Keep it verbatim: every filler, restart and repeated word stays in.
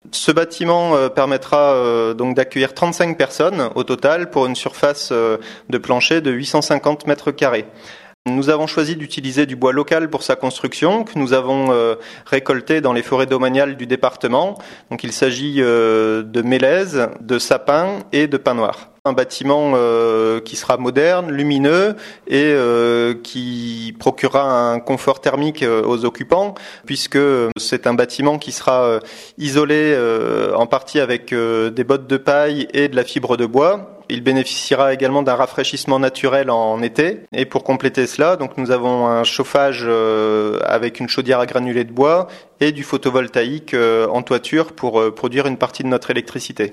Ce bâtiment euh, permettra euh, donc d'accueillir trente-cinq personnes au total pour une surface euh, de plancher de huit cent cinquante mètres carrés. Nous avons choisi d'utiliser du bois local pour sa construction, que nous avons euh, récolté dans les forêts domaniales du département. Donc il s'agit euh, de mélèzes, de sapins et de pins noirs. Un bâtiment euh, qui sera moderne, lumineux et euh, qui procurera un confort thermique euh, aux occupants, puisque c'est un bâtiment qui sera euh, isolé euh, en partie avec euh, des bottes de paille et de la fibre de bois. Il bénéficiera également d'un rafraîchissement naturel en été. Et pour compléter cela, donc nous avons un chauffage euh, avec une chaudière à granulés de bois et du photovoltaïque euh, en toiture pour euh, produire une partie de notre électricité.